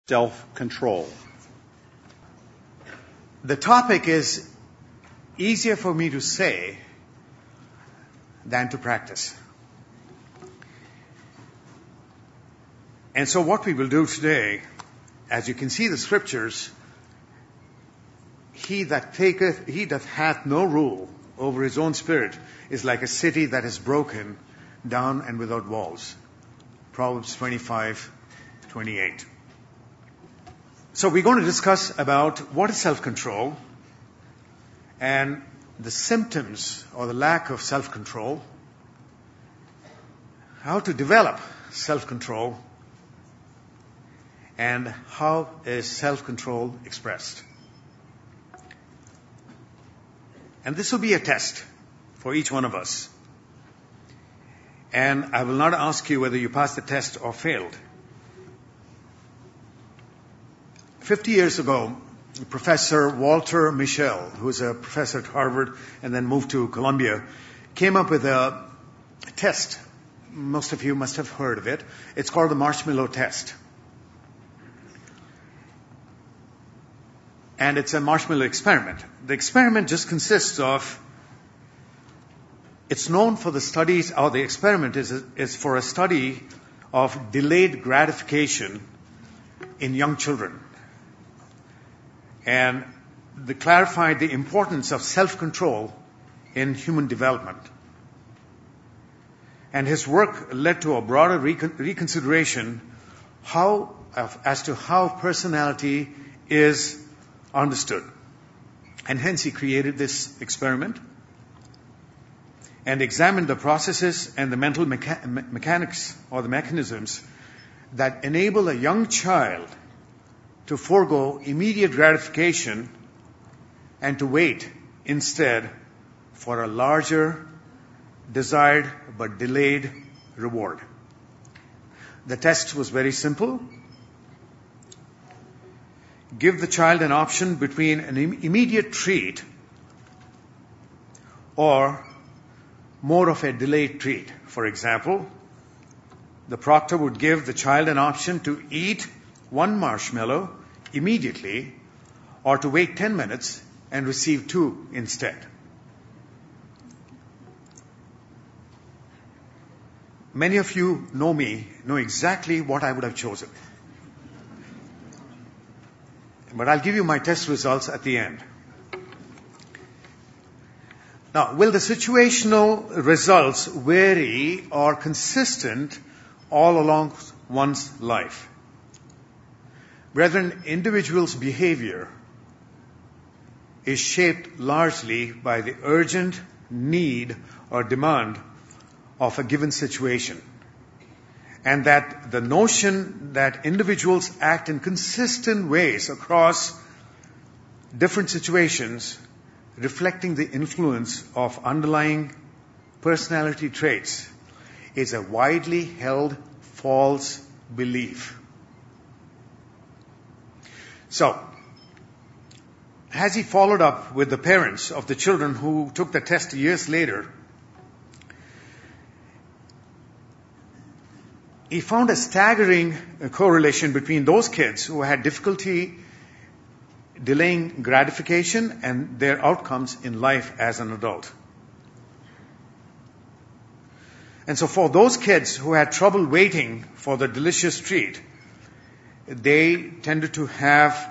self-control. The topic is easier for me to say than to practice. And so what we will do today, as you can see the scriptures, he that hath no rule over his own spirit is like a city that is broken down and without walls. Proverbs 25:28. So we're going to discuss about what is self-control and the symptoms or the lack of self-control, how to develop self-control, and how is self-control expressed. And this will be a test for each one of us. And I will not ask you whether you passed the test or failed. 50 years ago, Professor Walter Mischel, who was a professor at Harvard and then moved to Columbia, came up with a test. Most of you must have heard of it. It's called the marshmallow test. And it's a marshmallow experiment. The experiment just consists of, it's known for the studies, or the experiment is for a study of delayed gratification in young children. And they clarified the importance of self-control in human development. And his work led to a broader reconsideration as to how personality is understood. And hence he created this experiment and examined the processes and the mental mechanics or the mechanisms that enable a young child to forego immediate gratification and to wait instead for a larger, desired but delayed reward. The test was very simple. Give the child an option between an immediate treat or more of a delayed treat. For example, the proctor would give the child an option to eat one marshmallow immediately or to wait 10 minutes and receive 2 instead. Many of you know exactly what I would have chosen. But I'll give you my test results at the end. Now, will the situational results vary or consistent all along one's life? Brethren, individuals' behavior is shaped largely by the urgent need or demand of a given situation. And that the notion that individuals act in consistent ways across different situations, reflecting the influence of underlying personality traits, is a widely held false belief. So, as he followed up with the parents of the children who took the test years later, he found a staggering correlation between those kids who had difficulty delaying gratification and their outcomes in life as an adult. And so for those kids who had trouble waiting for the delicious treat, they tended to have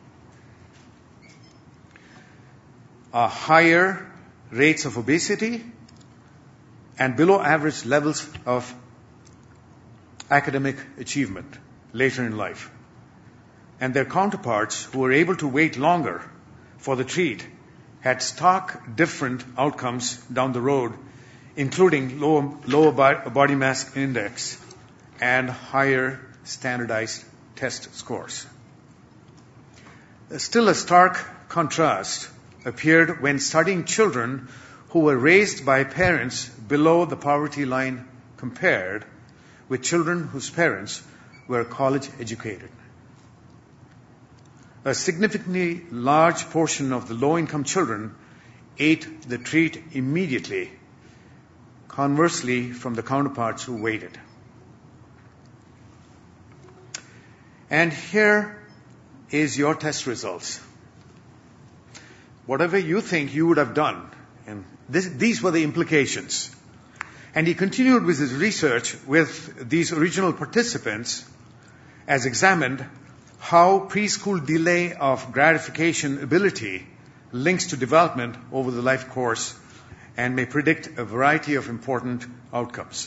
higher rates of obesity and below average levels of academic achievement later in life. And their counterparts who were able to wait longer for the treat had stark different outcomes down the road, including lower body mass index and higher standardized test scores. Still, a stark contrast appeared when studying children who were raised by parents below the poverty line compared with children whose parents were college educated. A significantly large portion of the low-income children ate the treat immediately, conversely from the counterparts who waited. And here is your test results. Whatever you think you would have done, and these were the implications. And he continued with his research with these original participants as examined how preschool delay of gratification ability links to development over the life course and may predict a variety of important outcomes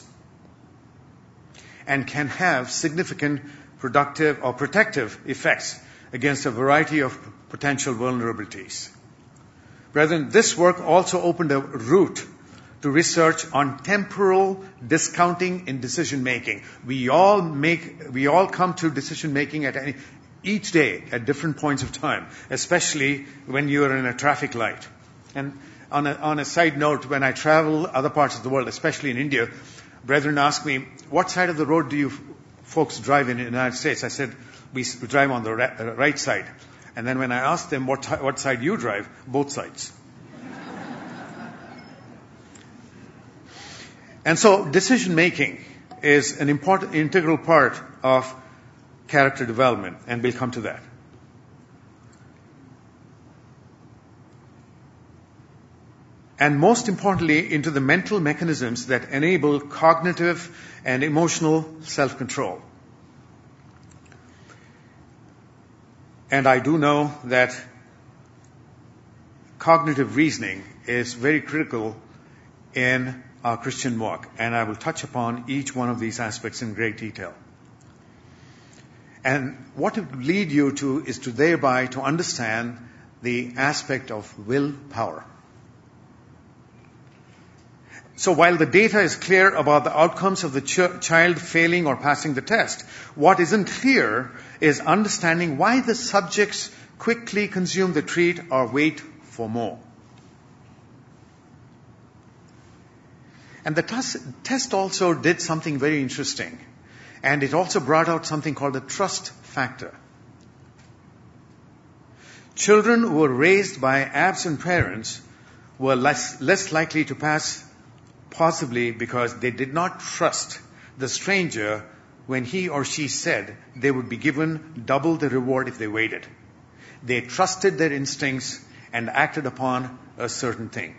and can have significant productive or protective effects against a variety of potential vulnerabilities. Brethren, this work also opened a route to research on temporal discounting in decision making. We all come to decision making each day at different points of time, especially when you are in a traffic light. And on a side note, when I travel other parts of the world, especially in India, brethren ask me, what side of the road do you folks drive in the United States? I said, we drive on the right side. And then when I asked them what side you drive, both sides. And so decision making is an important integral part of character development, and we'll come to that. And most importantly, into the mental mechanisms that enable cognitive and emotional self-control. And I do know that cognitive reasoning is very critical in our Christian walk, and I will touch upon each one of these aspects in great detail. And what it will lead you to is to thereby to understand the aspect of willpower. So while the data is clear about the outcomes of the child failing or passing the test, what isn't clear is understanding why the subjects quickly consume the treat or wait for more. And the test also did something very interesting. And it also brought out something called the trust factor. Children who were raised by absent parents were less likely to pass, possibly because they did not trust the stranger when he or she said they would be given double the reward if they waited. They trusted their instincts and acted upon a certain thing.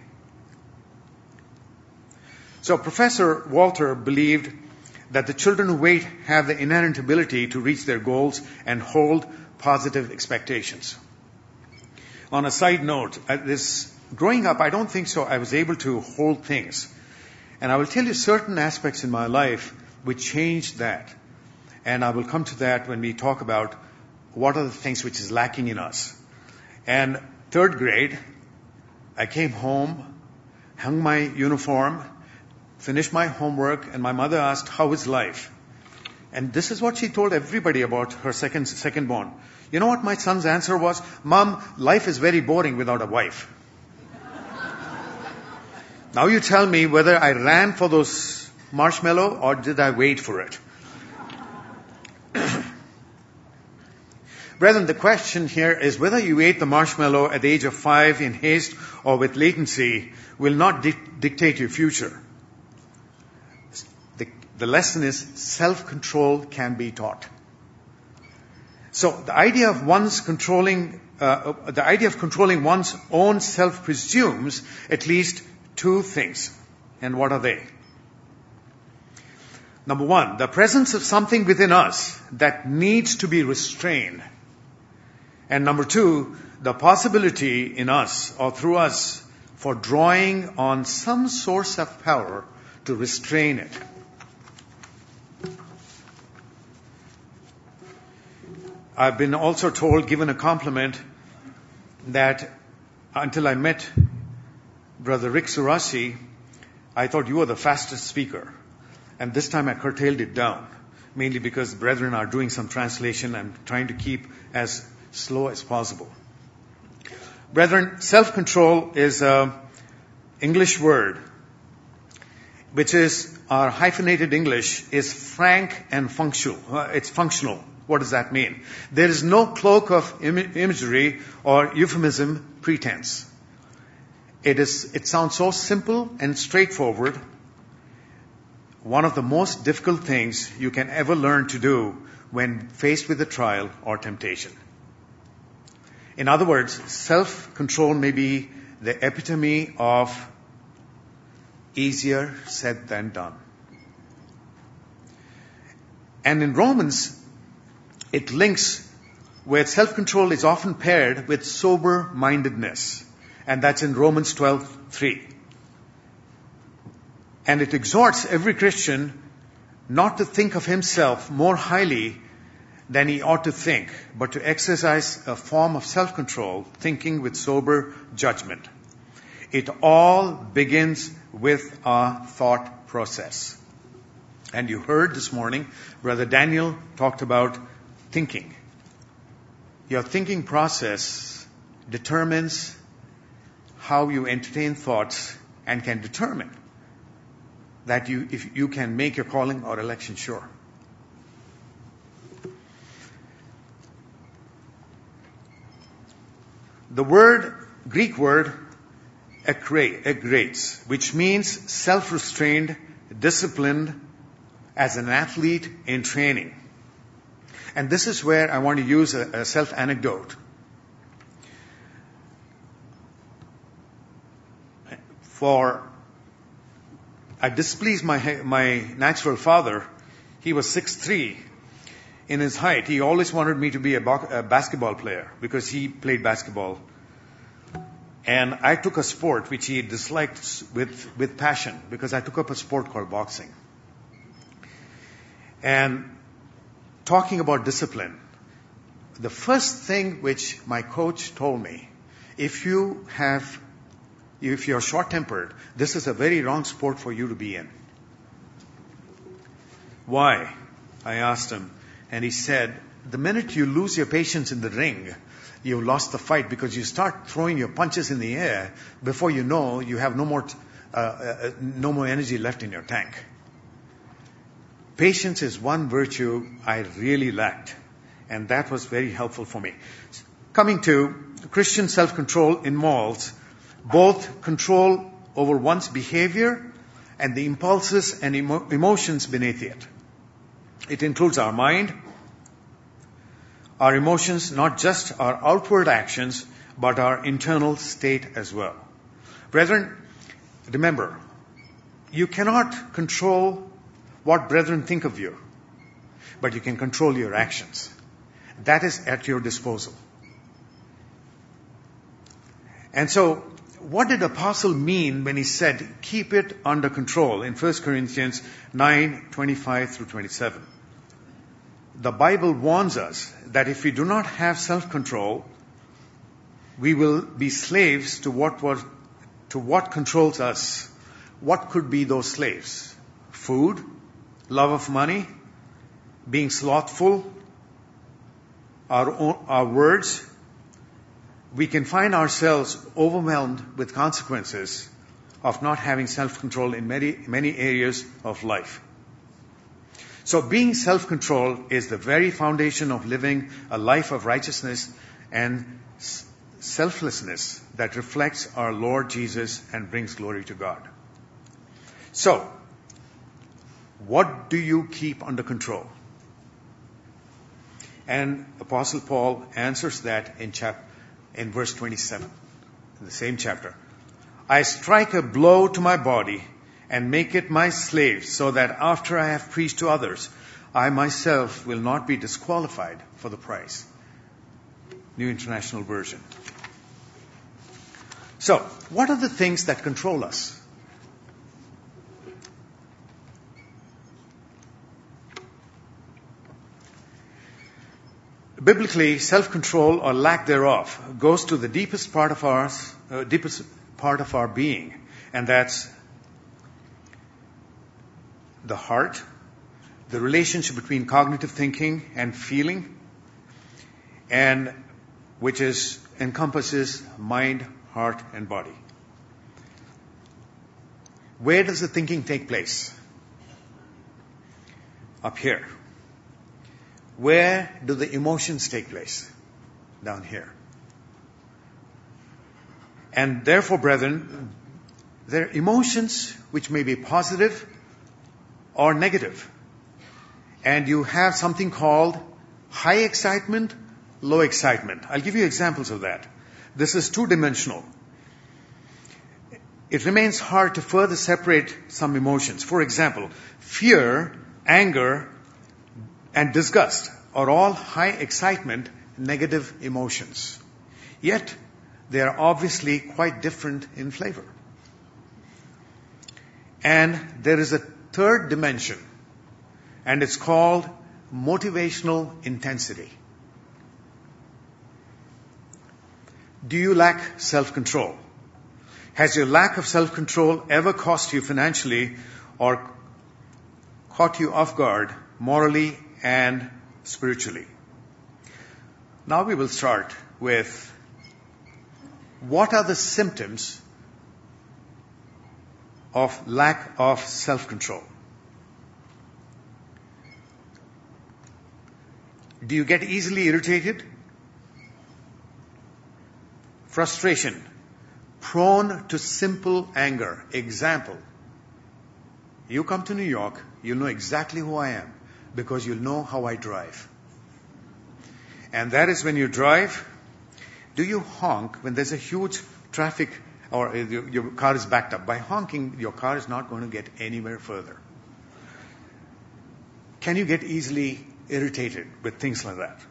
So Professor Walter believed that the children who wait have the inherent ability to reach their goals and hold positive expectations. On a side note, growing up, I don't think so I was able to hold things. And I will tell you certain aspects in my life which changed that. And I will come to that when we talk about what are the things which is lacking in us. And third grade, I came home, hung my uniform, finished my homework, and my mother asked, how is life? And this is what she told everybody about her second born. You know what my son's answer was? Mom, life is very boring without a wife. Now you tell me whether I ran for those marshmallow or did I wait for it? Brethren, the question here is whether you ate the marshmallow at the age of 5 in haste or with latency will not dictate your future. The lesson is self-control can be taught. So the idea of controlling one's own self presumes at least two things. And what are they? Number one, the presence of something within us that needs to be restrained. And number two, the possibility in us or through us for drawing on some source of power to restrain it. I've been also given a compliment that until I met Brother Rick Surasi, I thought you were the fastest speaker. And this time I curtailed it down, mainly because brethren are doing some translation. I'm trying to keep as slow as possible. Brethren, self-control is an English word, which is, our hyphenated English is frank and functional. It's functional. What does that mean? There is no cloak of imagery or euphemism pretense. It sounds so simple and straightforward. one of the most difficult things you can ever learn to do when faced with a trial or temptation. In other words, self-control may be the epitome of easier said than done. And in Romans, it links where self-control is often paired with sober-mindedness. And that's in Romans 12:3. And it exhorts every Christian not to think of himself more highly than he ought to think, but to exercise a form of self-control, thinking with sober judgment. It all begins with our thought process. And you heard this morning, Brother Daniel talked about thinking. Your thinking process determines how you entertain thoughts and can determine that if you can make your calling or election sure. The Greek word ekretes, which means self-restrained, disciplined as an athlete in training. And this is where I want to use a self-anecdote. I displeased my natural father. He was 6'3". In his height, he always wanted me to be a basketball player because he played basketball. And I took a sport which he disliked with passion because I took up a sport called boxing. And talking about discipline, the first thing which my coach told me, if you're short-tempered, this is a very wrong sport for you to be in. Why? I asked him. And he said, the minute you lose your patience in the ring, you've lost the fight because you start throwing your punches in the air. Before you know, you have no more energy left in your tank. Patience is one virtue I really lacked. And that was very helpful for me. Coming to Christian self-control involves both control over one's behavior and the impulses and emotions beneath it. It includes our mind, our emotions, not just our outward actions, but our internal state as well. Brethren, remember, you cannot control what brethren think of you, but you can control your actions. That is at your disposal. And so, what did Apostle mean when he said, keep it under control in 1 Corinthians 9:25-27? The Bible warns us that if we do not have self-control, we will be slaves to what controls us. What could be those slaves? Food, love of money, being slothful, our words. We can find ourselves overwhelmed with consequences of not having self-control in many areas of life. So being self-controlled is the very foundation of living a life of righteousness and selflessness that reflects our Lord Jesus and brings glory to God. So, what do you keep under control? And Apostle Paul answers that in verse 27, in the same chapter. I strike a blow to my body and make it my slave, so that after I have preached to others, I myself will not be disqualified for the prize. New International Version. So, what are the things that control us? Biblically, self-control or lack thereof goes to the deepest part of our being, and that's the heart, the relationship between cognitive thinking and feeling, and which encompasses mind, heart, and body. Where does the thinking take place? Up here. Where do the emotions take place? Down here. And therefore, brethren, there are emotions which may be positive or negative. And you have something called high excitement, low excitement. I'll give you examples of that. This is two-dimensional. It remains hard to further separate some emotions. For example, fear, anger, and disgust are all high excitement, negative emotions. Yet, they are obviously quite different in flavor. And there is a third dimension, and it's called motivational intensity. Do you lack self-control? Has your lack of self-control ever cost you financially or caught you off guard morally and spiritually? Now we will start with what are the symptoms of lack of self-control? Do you get easily irritated? Frustration. Prone to simple anger. Example. You come to New York, you'll know exactly who I am because you'll know how I drive. And that is when you drive, do you honk when there's a huge traffic or your car is backed up? By honking, your car is not going to get anywhere further. Can you get easily irritated with things like that?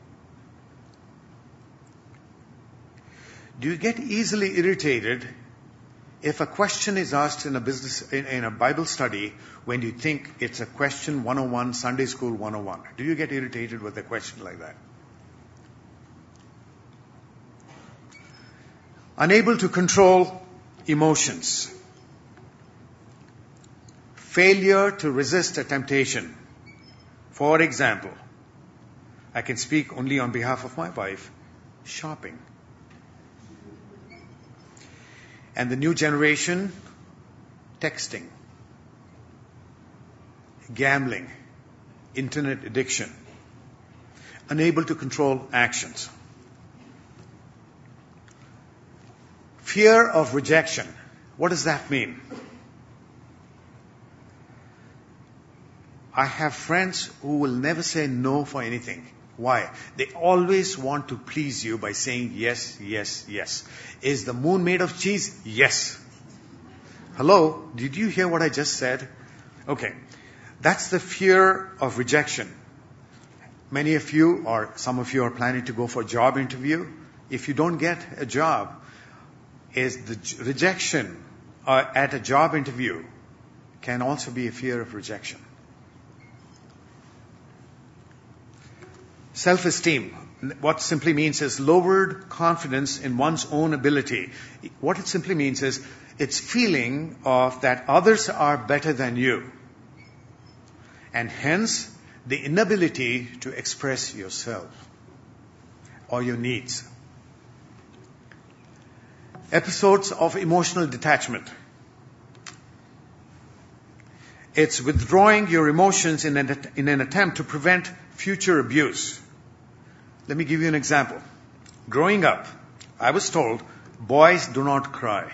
Do you get easily irritated if a question is asked in a Bible study when you think it's a question 101, Sunday school 101? Do you get irritated with a question like that? Unable to control emotions. Failure to resist a temptation. For example, I can speak only on behalf of my wife, shopping. And the new generation, texting, gambling, internet addiction, unable to control actions. Fear of rejection. What does that mean? I have friends who will never say no for anything. Why? They always want to please you by saying yes, yes, yes. Is the moon made of cheese? Yes. Hello? Did you hear what I just said? Okay. That's the fear of rejection. Many of you or some of you are planning to go for a job interview. If you don't get a job, is the rejection at a job interview can also be a fear of rejection. Self-esteem. What simply means is lowered confidence in one's own ability. What it simply means is it's feeling of that others are better than you. And hence, the inability to express yourself or your needs. Episodes of emotional detachment. It's withdrawing your emotions in an attempt to prevent future abuse. Let me give you an example. Growing up, I was told, boys do not cry.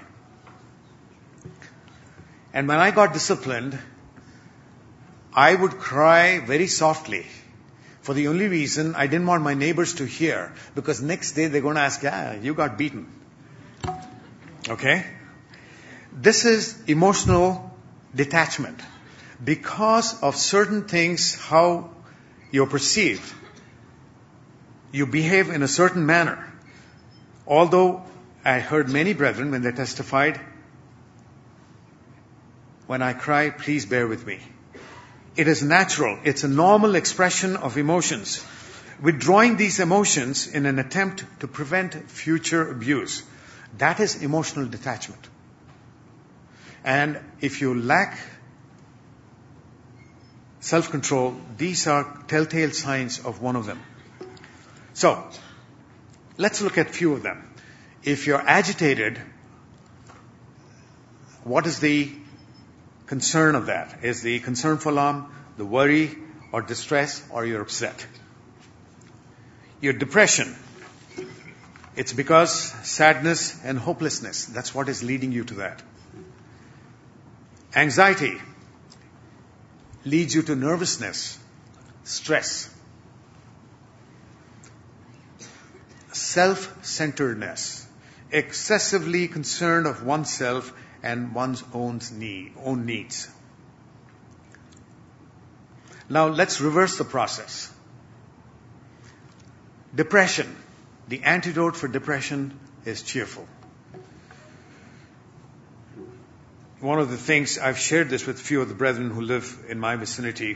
And when I got disciplined, I would cry very softly for the only reason I didn't want my neighbors to hear, because next day they're going to ask, you got beaten. Okay? This is emotional detachment. Because of certain things, how you're perceived, you behave in a certain manner. Although I heard many brethren when they testified, when I cry, please bear with me. It is natural. It's a normal expression of emotions. Withdrawing these emotions in an attempt to prevent future abuse. That is emotional detachment. And if you lack self-control, these are telltale signs of one of them. So, let's look at a few of them. If you're agitated, what is the concern of that? Is the concern for alarm, the worry, or distress, or you're upset? Your depression, it's because sadness and hopelessness. That's what is leading you to that. Anxiety. leads you to nervousness, stress. Self-centeredness, excessively concerned of oneself and one's own needs. Now let's reverse the process. Depression. The antidote for depression is cheerful. One of the things, I've shared this with a few of the brethren who live in my vicinity.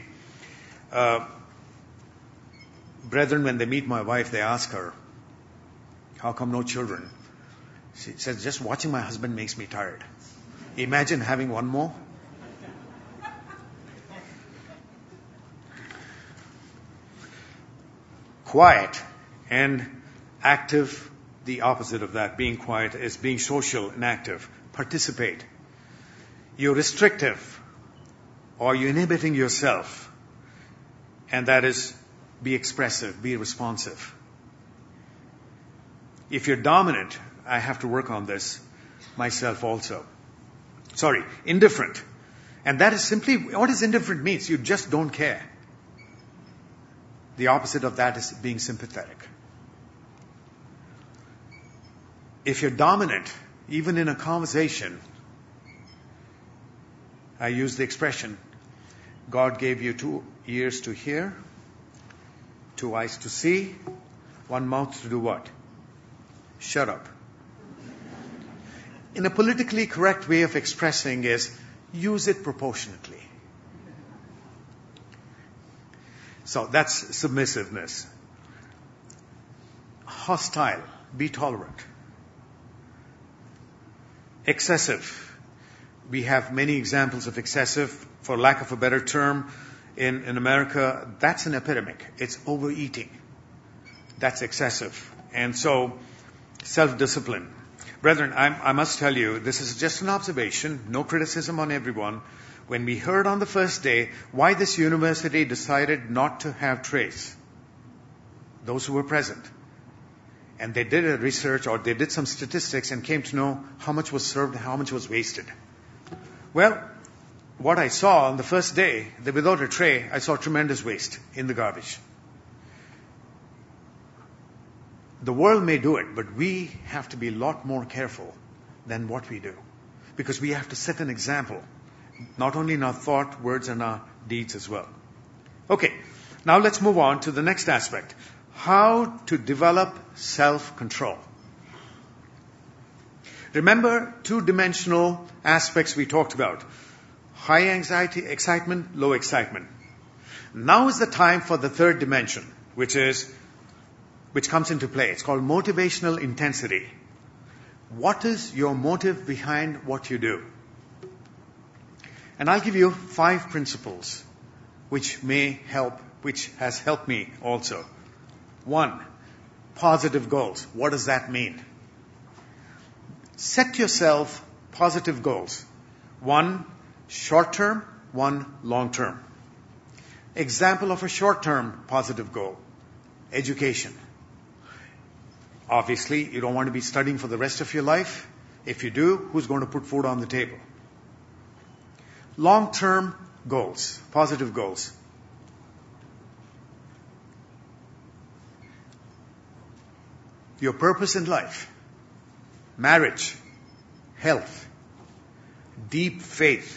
Brethren, when they meet my wife, they ask her, how come no children? She says, just watching my husband makes me tired. Imagine having one more. Quiet and active, the opposite of that. Being quiet is being social and active. Participate. You're restrictive or you're inhibiting yourself. And that is, be expressive, be responsive. If you're dominant, I have to work on this myself also. Indifferent. And that is simply, what is indifferent means? You just don't care. The opposite of that is being sympathetic. If you're dominant, even in a conversation, I use the expression, God gave you 2 ears to hear, 2 eyes to see, 1 mouth to do what? Shut up. In a politically correct way of expressing is, use it proportionately. So that's submissiveness. Hostile, be tolerant. Excessive. We have many examples of excessive, for lack of a better term, in America. That's an epidemic. It's overeating. That's excessive. And so, self-discipline. Brethren, I must tell you, this is just an observation, no criticism on everyone. When we heard on the first day why this university decided not to have trays, those who were present, and they did a research or they did some statistics and came to know how much was served and how much was wasted. Well, what I saw on the first day, that without a tray, I saw tremendous waste in the garbage. The world may do it, but we have to be a lot more careful than what we do. Because we have to set an example, not only in our thought, words, and our deeds as well. Okay, now let's move on to the next aspect. How to develop self-control. Remember 2-dimensional aspects we talked about. High anxiety, excitement, low excitement. Now is the time for the 3rd dimension, which comes into play. It's called motivational intensity. What is your motive behind what you do? And I'll give you 5 principles which has helped me also. 1, positive goals. What does that mean? Set yourself positive goals. 1 short-term, 1 long-term. Example of a short-term positive goal. Education. Obviously, you don't want to be studying for the rest of your life. If you do, who's going to put food on the table? Long-term goals, positive goals. Your purpose in life, marriage, health, deep faith.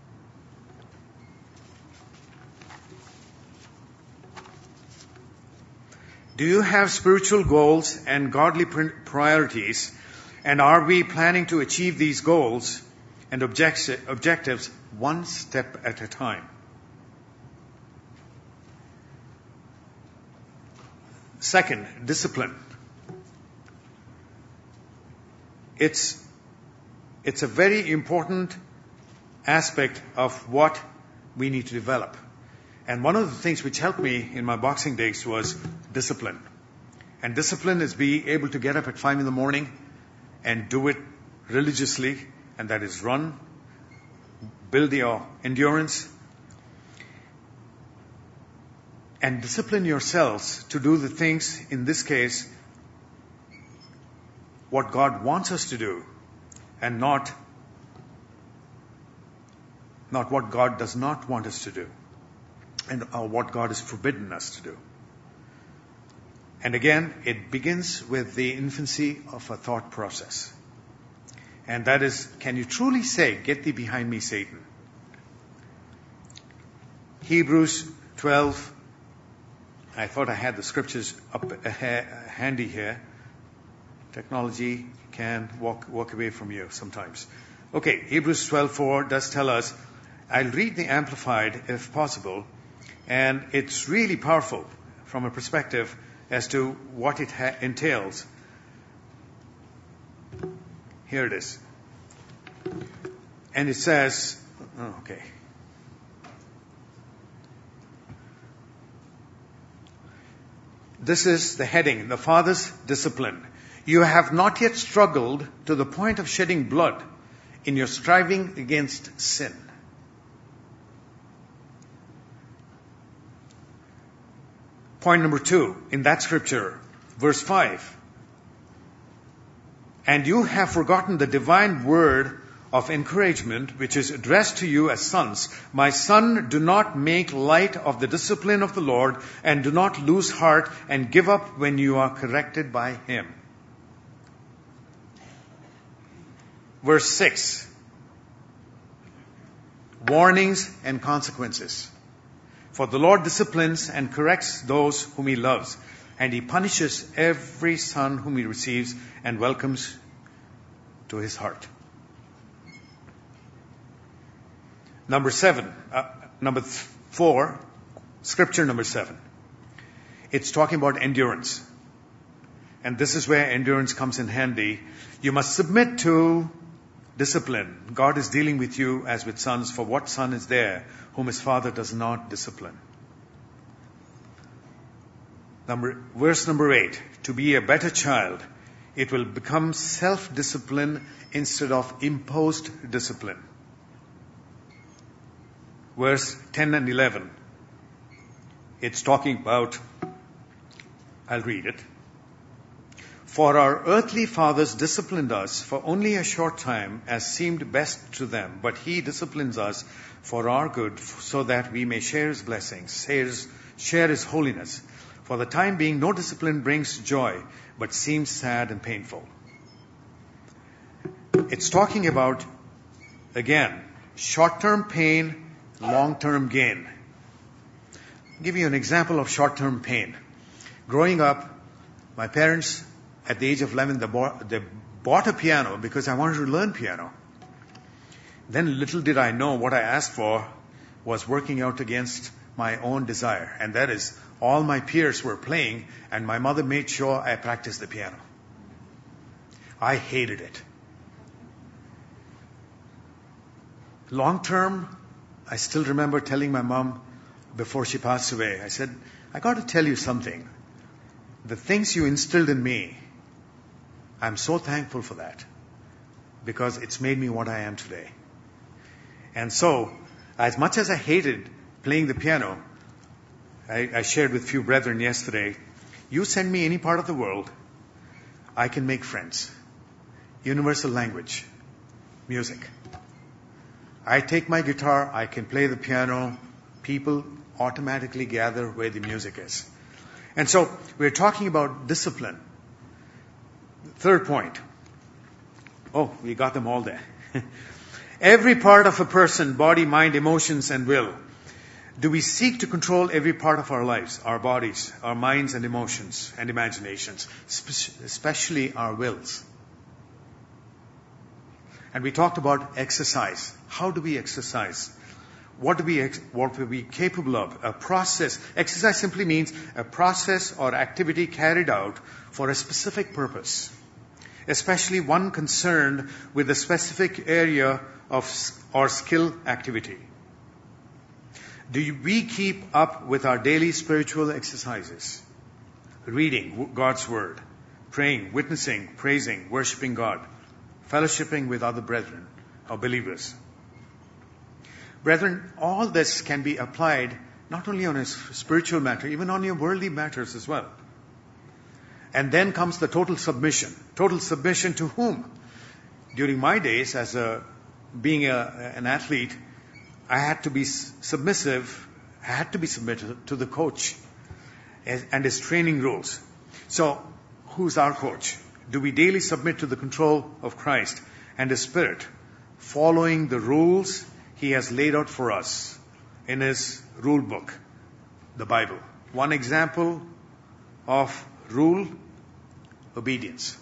Do you have spiritual goals and godly priorities? And are we planning to achieve these goals and objectives one step at a time? Second, discipline. It's a very important aspect of what we need to develop. And one of the things which helped me in my boxing days was discipline. And discipline is being able to get up at 5 a.m. and do it religiously, and that is run, build your endurance, and discipline yourselves to do the things, in this case, what God wants us to do, and not what God does not want us to do. and what God has forbidden us to do. And again, it begins with the infancy of a thought process. And that is, can you truly say, "Get thee behind me, Satan"? Hebrews 12. I thought I had the scriptures up handy here. Technology can walk away from you sometimes. Okay, Hebrews 12:4 does tell us, I'll read the Amplified if possible, and it's really powerful from a perspective as to what it entails. Here it is. And it says, okay. This is the heading, the Father's discipline. You have not yet struggled to the point of shedding blood in your striving against sin. Point number 2, in that scripture, verse 5. And you have forgotten the divine word of encouragement, which is addressed to you as sons. My son, do not make light of the discipline of the Lord, and do not lose heart and give up when you are corrected by him. Verse 6. Warnings and consequences. For the Lord disciplines and corrects those whom he loves, and he punishes every son whom he receives and welcomes to his heart. Number 4, scripture number 7. It's talking about endurance. And this is where endurance comes in handy. You must submit to discipline. God is dealing with you as with sons, for what son is there whom his father does not discipline? Verse number 8. To be a better child, it will become self-discipline instead of imposed discipline. Verse 10 and 11. It's talking about, I'll read it. For our earthly fathers disciplined us for only a short time as seemed best to them, but he disciplines us for our good so that we may share his blessings, share his holiness. For the time being, no discipline brings joy, but seems sad and painful. It's talking about, again, short-term pain, long-term gain. I'll give you an example of short-term pain. Growing up, my parents, at the age of 11, they bought a piano because I wanted to learn piano. Then little did I know what I asked for was working out against my own desire. And that is, all my peers were playing, and my mother made sure I practiced the piano. I hated it. Long-term, I still remember telling my mom before she passed away, I said, I got to tell you something. The things you instilled in me, I'm so thankful for that, because it's made me what I am today. And so, as much as I hated playing the piano, I shared with a few brethren yesterday, you send me any part of the world, I can make friends. Universal language, music. I take my guitar, I can play the piano, people automatically gather where the music is. And so, we're talking about discipline. Third point. Oh, we got them all there. Every part of a person, body, mind, emotions, and will. Do we seek to control every part of our lives, our bodies, our minds and emotions and imaginations, especially our wills? And we talked about exercise. How do we exercise? What are we capable of? A process. Exercise simply means a process or activity carried out for a specific purpose, especially one concerned with a specific area of or skill activity. Do we keep up with our daily spiritual exercises? Reading God's Word, praying, witnessing, praising, worshiping God, fellowshipping with other brethren or believers. Brethren, all this can be applied not only on a spiritual matter, even on your worldly matters as well. And then comes the total submission. Total submission to whom? During my days as being an athlete, I had to be submissive, had to be submitted to the coach and his training rules. So, who's our coach? Do we daily submit to the control of Christ and His Spirit, following the rules He has laid out for us in His rule book, the Bible? One example of rule: obedience.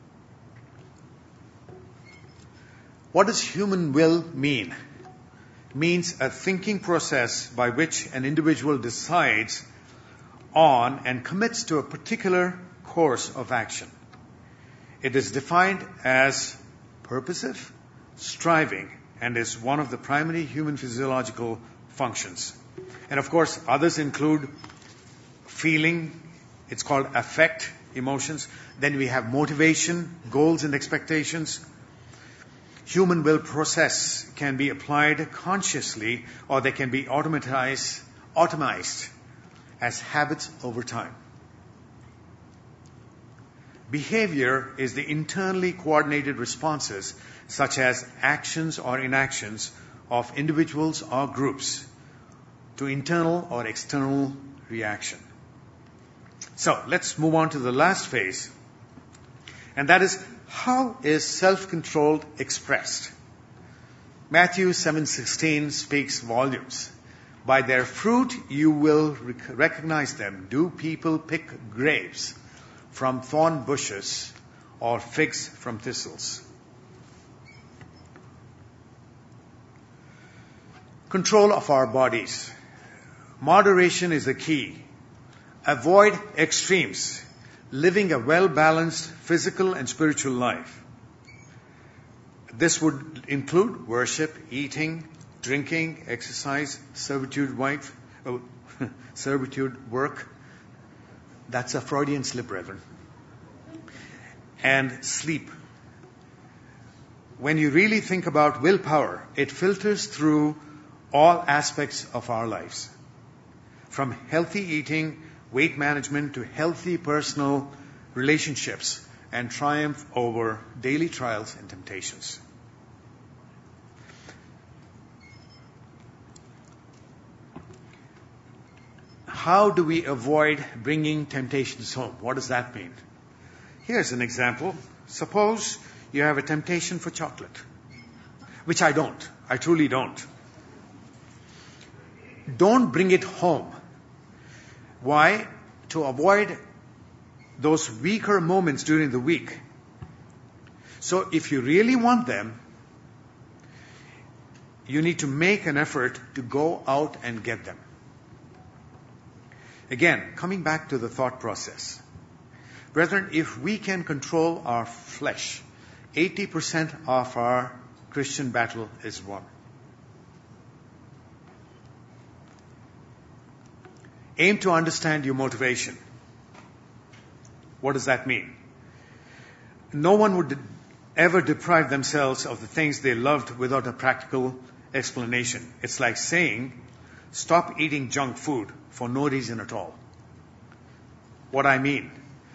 What does human will mean? It means a thinking process by which an individual decides on and commits to a particular course of action. It is defined as purposive striving and is one of the primary human physiological functions. And of course, others include feeling, it's called affect, emotions. Then we have motivation, goals and expectations. Human will process can be applied consciously, or they can be automized as habits over time. Behavior is the internally coordinated responses, such as actions or inactions of individuals or groups, to internal or external reaction. So, let's move on to the last phase, and that is, how is self-control expressed? Matthew 7:16 speaks volumes. By their fruit you will recognize them. Do people pick grapes from thorn bushes or figs from thistles? Control of our bodies. Moderation is the key. Avoid extremes. Living a well-balanced physical and spiritual life. This would include worship, eating, drinking, exercise, servitude, work. That's a Freudian slip, Reverend. And sleep. When you really think about willpower, it filters through all aspects of our lives. From healthy eating, weight management, to healthy personal relationships and triumph over daily trials and temptations. How do we avoid bringing temptations home? What does that mean? Here's an example. Suppose you have a temptation for chocolate, which I don't. I truly don't. Don't bring it home. Why? To avoid those weaker moments during the week. So if you really want them, you need to make an effort to go out and get them. Again, coming back to the thought process. Brethren, if we can control our flesh, 80% of our Christian battle is won. Aim to understand your motivation. What does that mean? No one would ever deprive themselves of the things they loved without a practical explanation. It's like saying, stop eating junk food for no reason at all. What I mean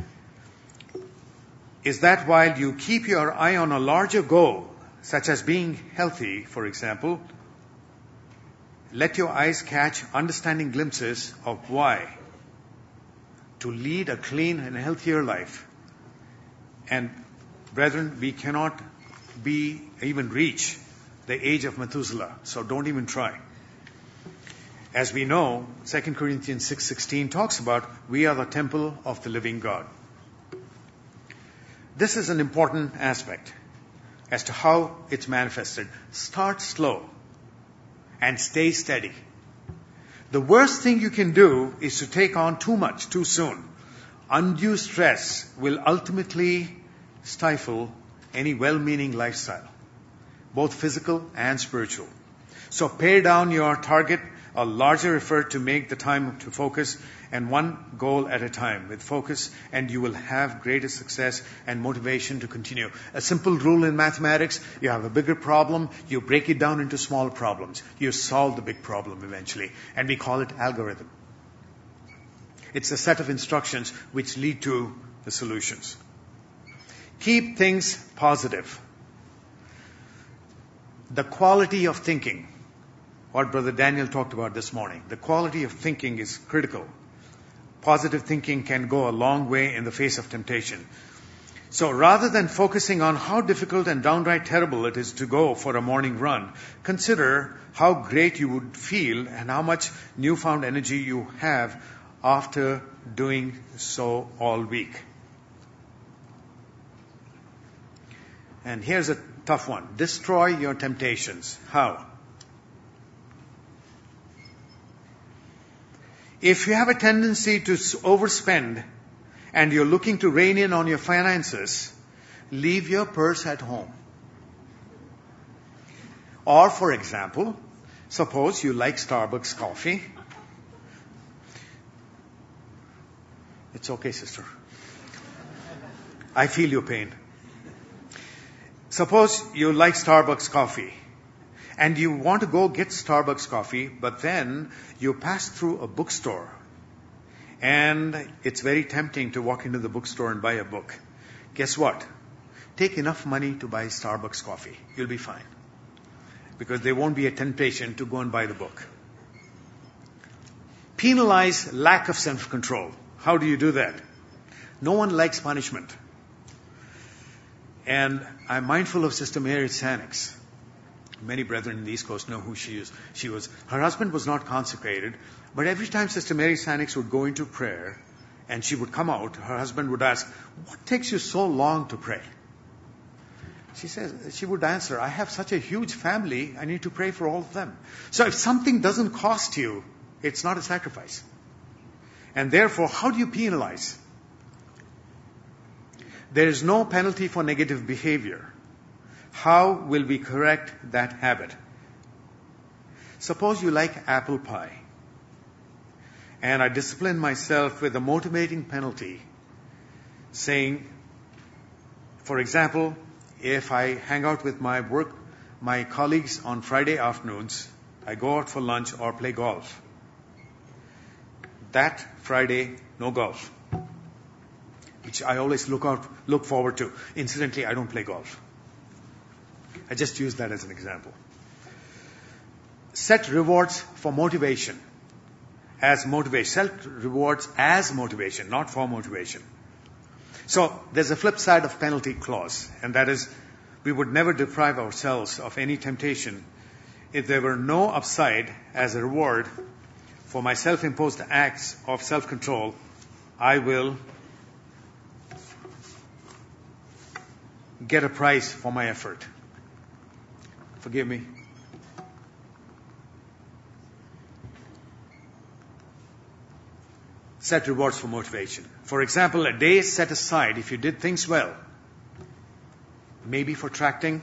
is that while you keep your eye on a larger goal, such as being healthy, for example, let your eyes catch understanding glimpses of why to lead a clean and healthier life. And brethren, we cannot even reach the age of Methuselah, so don't even try. As we know, 2 Corinthians 6:16 talks about we are the temple of the living God. This is an important aspect as to how it's manifested. Start slow and stay steady. The worst thing you can do is to take on too much too soon. Undue stress will ultimately stifle any well-meaning lifestyle, both physical and spiritual. So pare down your target, a larger effort to make the time to focus, and one goal at a time with focus, and you will have greater success and motivation to continue. A simple rule in mathematics: you have a bigger problem, you break it down into smaller problems. You solve the big problem eventually, and we call it algorithm. It's a set of instructions which lead to the solutions. Keep things positive. The quality of thinking what Brother Daniel talked about this morning. The quality of thinking is critical. Positive thinking can go a long way in the face of temptation. So rather than focusing on how difficult and downright terrible it is to go for a morning run, consider how great you would feel and how much newfound energy you have after doing so all week. And here's a tough one. Destroy your temptations. How? If you have a tendency to overspend and you're looking to rein in on your finances, leave your purse at home. Or, for example, suppose you like Starbucks coffee. It's okay, sister. I feel your pain. Suppose you like Starbucks coffee and you want to go get Starbucks coffee, but then you pass through a bookstore and it's very tempting to walk into the bookstore and buy a book. Guess what? Take enough money to buy Starbucks coffee. You'll be fine. Because there won't be a temptation to go and buy the book. Penalize lack of self-control. How do you do that? No one likes punishment. And I'm mindful of Sister Mary Sanix. Many brethren in the East Coast know who she is. Her husband was not consecrated, but every time Sister Mary Sanix would go into prayer and she would come out, her husband would ask, "What takes you so long to pray?" She would answer, "I have such a huge family, I need to pray for all of them." So if something doesn't cost you, it's not a sacrifice. And therefore, how do you penalize? There is no penalty for negative behavior. How will we correct that habit? Suppose you like apple pie, and I discipline myself with a motivating penalty, saying, for example, if I hang out with my colleagues on Friday afternoons, I go out for lunch or play golf. That Friday, no golf, which I always look forward to. Incidentally, I don't play golf. I just use that as an example. Set rewards for motivation as motivation. Set rewards as motivation, not for motivation. So there's a flip side of penalty clause, and that is we would never deprive ourselves of any temptation if there were no upside as a reward for my self-imposed acts of self-control. I will get a prize for my effort. Forgive me. Set rewards for motivation. For example, a day is set aside if you did things well. Maybe for tracting,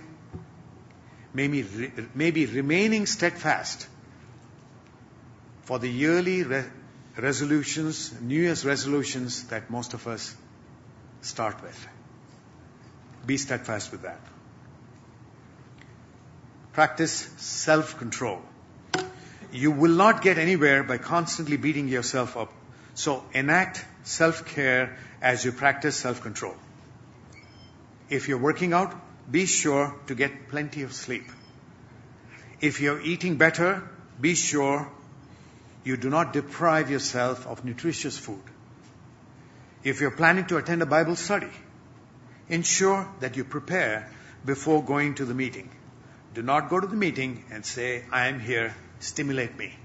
maybe remaining steadfast for the yearly resolutions, New Year's resolutions that most of us start with. Be steadfast with that. Practice self-control. You will not get anywhere by constantly beating yourself up. So enact self-care as you practice self-control. If you're working out, be sure to get plenty of sleep. If you're eating better, be sure you do not deprive yourself of nutritious food. If you're planning to attend a Bible study, ensure that you prepare before going to the meeting. Do not go to the meeting and say, "I am here, stimulate me."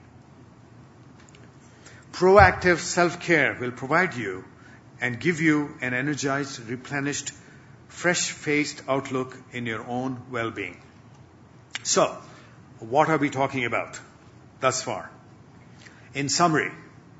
Proactive self-care will provide you and give you an energized, replenished, fresh-faced outlook in your own well-being. So, what are we talking about thus far? In summary,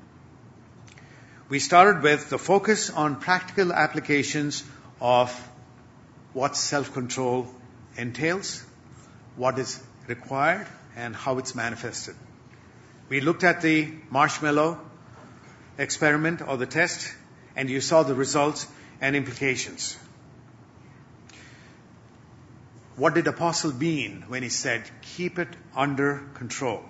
we started with the focus on practical applications of what self-control entails, what is required, and how it's manifested. We looked at the marshmallow experiment or the test, and you saw the results and implications. What did Apostle mean when he said, "Keep it under control"?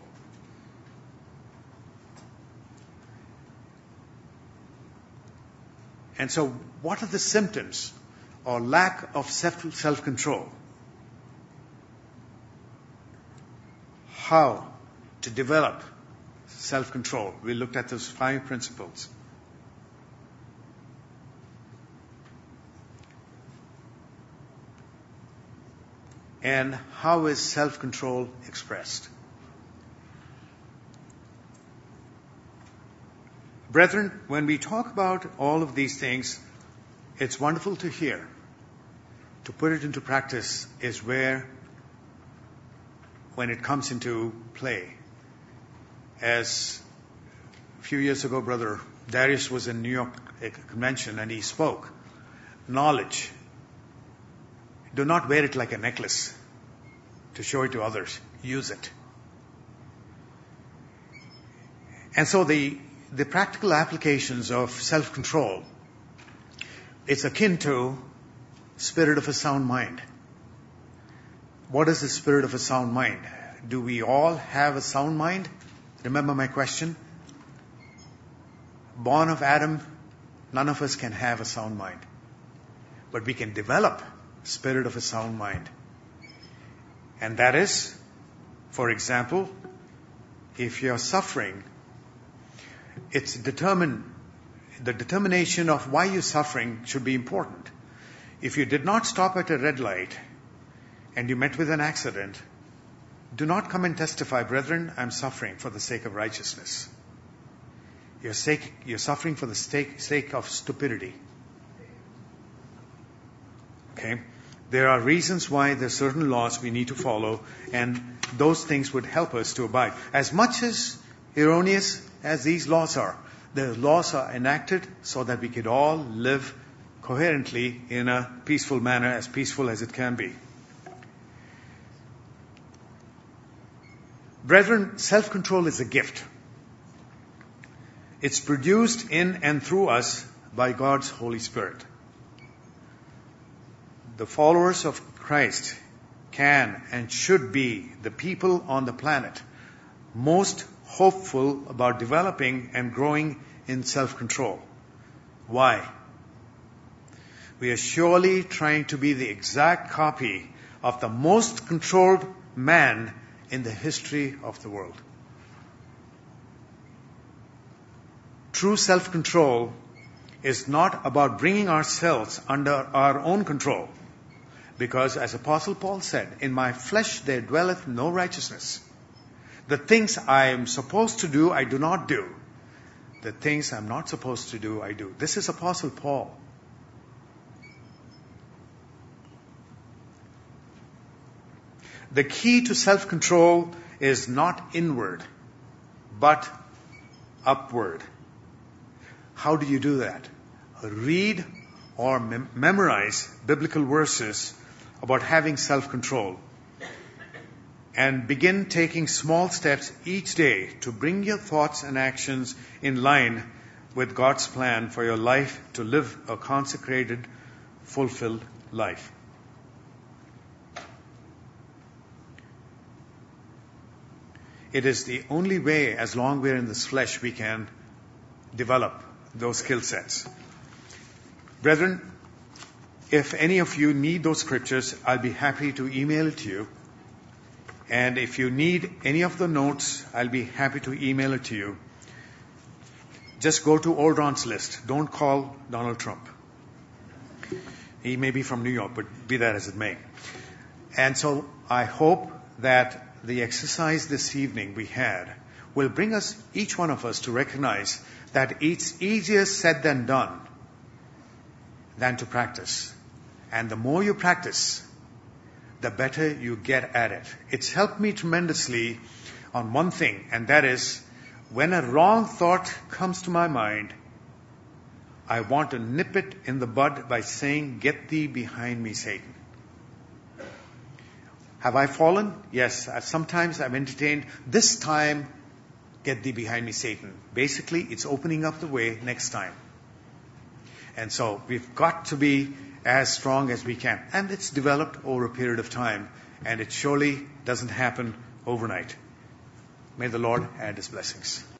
And so, what are the symptoms or lack of self-control? How to develop self-control. We looked at those 5 principles. And how is self-control expressed? Brethren, when we talk about all of these things, it's wonderful to hear. To put it into practice is when it comes into play. As a few years ago, Brother Darius was in New York convention and he spoke. Knowledge. Do not wear it like a necklace to show it to others. Use it. And so the practical applications of self-control, it's akin to spirit of a sound mind. What is the spirit of a sound mind? Do we all have a sound mind? Remember my question? Born of Adam, none of us can have a sound mind. But we can develop spirit of a sound mind. And that is, for example, if you're suffering, it's the determination of why you're suffering should be important. If you did not stop at a red light and you met with an accident, do not come and testify, brethren, I'm suffering for the sake of righteousness. You're suffering for the sake of stupidity. Okay? There are reasons why there are certain laws we need to follow, and those things would help us to abide. As much as erroneous as these laws are, the laws are enacted so that we could all live coherently in a peaceful manner, as peaceful as it can be. Brethren, self-control is a gift. It's produced in and through us by God's Holy Spirit. The followers of Christ can and should be the people on the planet most hopeful about developing and growing in self-control. Why? We are surely trying to be the exact copy of the most controlled man in the history of the world. True self-control is not about bringing ourselves under our own control. Because as Apostle Paul said, in my flesh there dwelleth no righteousness. The things I am supposed to do, I do not do. The things I'm not supposed to do, I do. This is Apostle Paul. The key to self-control is not inward, but upward. How do you do that? Read or memorize biblical verses about having self-control. And begin taking small steps each day to bring your thoughts and actions in line with God's plan for your life to live a consecrated, fulfilled life. It is the only way, as long we're in this flesh, we can develop those skill sets. Brethren, if any of you need those scriptures, I'll be happy to email it to you. And if you need any of the notes, I'll be happy to email it to you. Just go to Old Ron's list. Don't call Donald Trump. He may be from New York, but be that as it may. And so I hope that the exercise this evening we had will bring us, each one of us, to recognize that it's easier said than done than to practice. And the more you practice, the better you get at it. It's helped me tremendously on one thing, and that is, when a wrong thought comes to my mind, I want to nip it in the bud by saying, "Get thee behind me, Satan." Have I fallen? Yes. Sometimes I've entertained, "This time, get thee behind me, Satan." Basically, it's opening up the way next time. And so we've got to be as strong as we can. And it's developed over a period of time. And it surely doesn't happen overnight. May the Lord add His blessings.